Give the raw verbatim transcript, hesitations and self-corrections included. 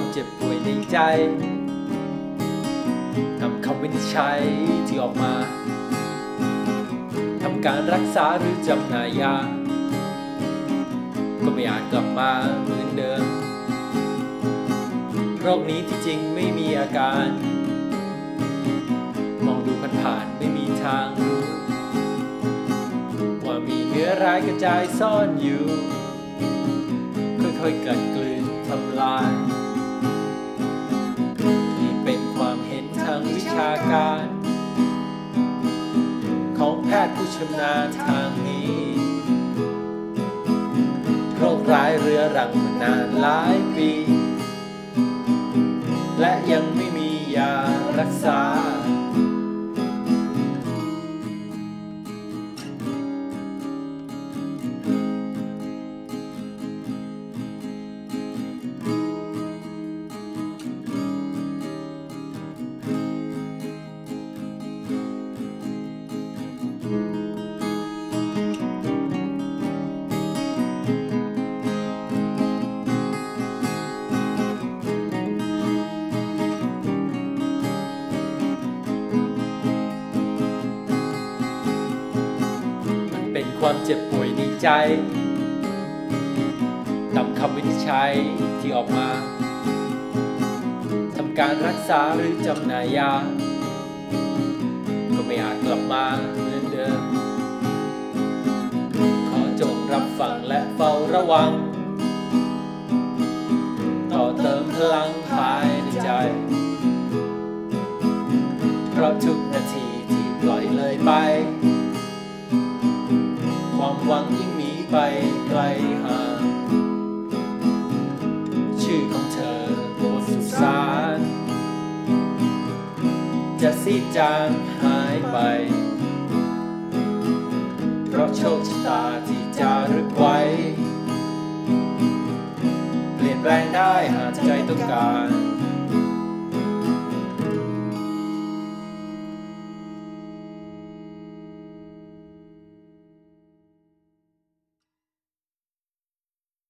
เจ็บป่วยในใจนำคำวินิจฉัยที่ออกมาทำการรักษาหรือจำหน่ายยาก็ไม่อาจกลับมาเหมือนเดิมโรคนี้ที่จริงไม่มีอาการมองดูผ่านๆไม่มีทางรู้ว่ามีเนื้อร้ายกระจายซ่อนอยู่ค่อยๆกัดกลืนทำลายนี่เป็นความเห็นทางวิชาการของแพทย์ผู้ชำนาญทางนี้โรคร้ายเรื้อรังมานานหลายปีและยังไม่มียารักษาเป็นความเจ็บป่วยในใจตามคำวินิจฉัยที่ออกมาทำการรักษาหรือจำหน่ายยาก็ไม่อาจกลับมาเหมือนเดิมขอจงรับฟังและเฝ้าระวังต่อเติมพลังภายในใจเพราะทุกนาทีที่ปล่อยเลยไปความหวังยิ่งหนีไปไกลห่างชื่อของเธอบนสุสานจะซีดจางหายไปเพราะโชคชะตาที่จารึกไว้เปลี่ยนแปลงได้หากใจต้องการ